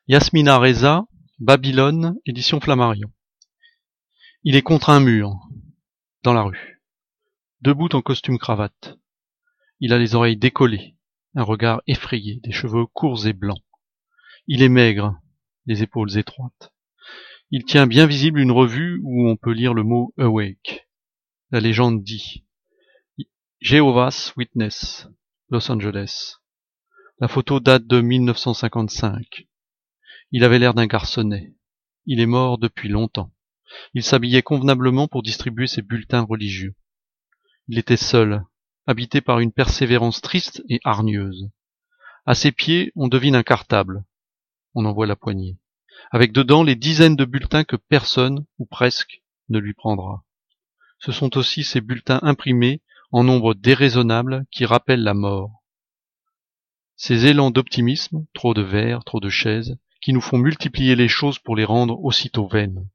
Yasmina Reza, Babylone, édition Flammarion. Il est contre un mur, dans la rue, debout en costume-cravate. Il a les oreilles décollées, un regard effrayé, des cheveux courts et blancs. Il est maigre, les épaules étroites. Il tient bien visible une revue où on peut lire le mot « Awake ». La légende dit « Jehovah's Witness, Los Angeles ». La photo date de 1955. Il avait l'air d'un garçonnet. Il est mort depuis longtemps. Il s'habillait convenablement pour distribuer ses bulletins religieux. Il était seul, habité par une persévérance triste et hargneuse. À ses pieds, on devine un cartable. On en voit la poignée, avec dedans les dizaines de bulletins que personne, ou presque, ne lui prendra. Ce sont aussi ces bulletins imprimés en nombre déraisonnable qui rappellent la mort. Ces élans d'optimisme, trop de verres, trop de chaises, qui nous font multiplier les choses pour les rendre aussitôt vaines.